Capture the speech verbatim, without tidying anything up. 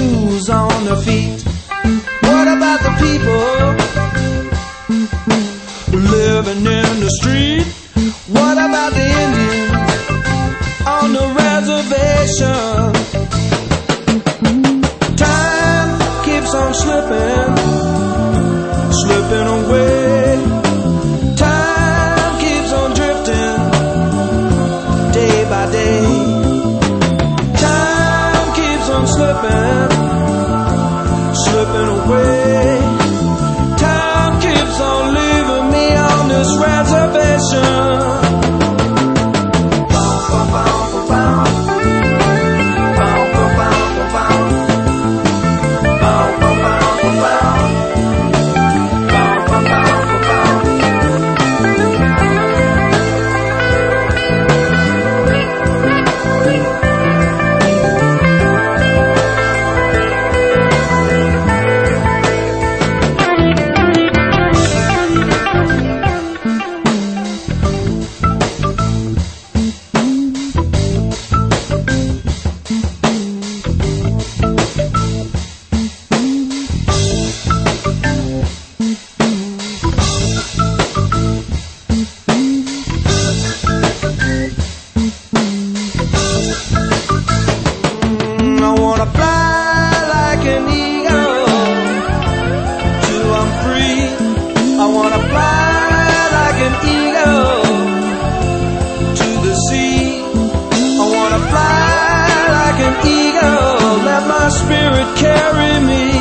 shoes on their feet? What about the people living in the street? What about the Indians on the reservation? Time keeps on slipping, slipping away. Time keeps on drifting, day by day. Time keeps on slipping, slipping away. Time keeps on leaving me on this reservation. Spirit carry me.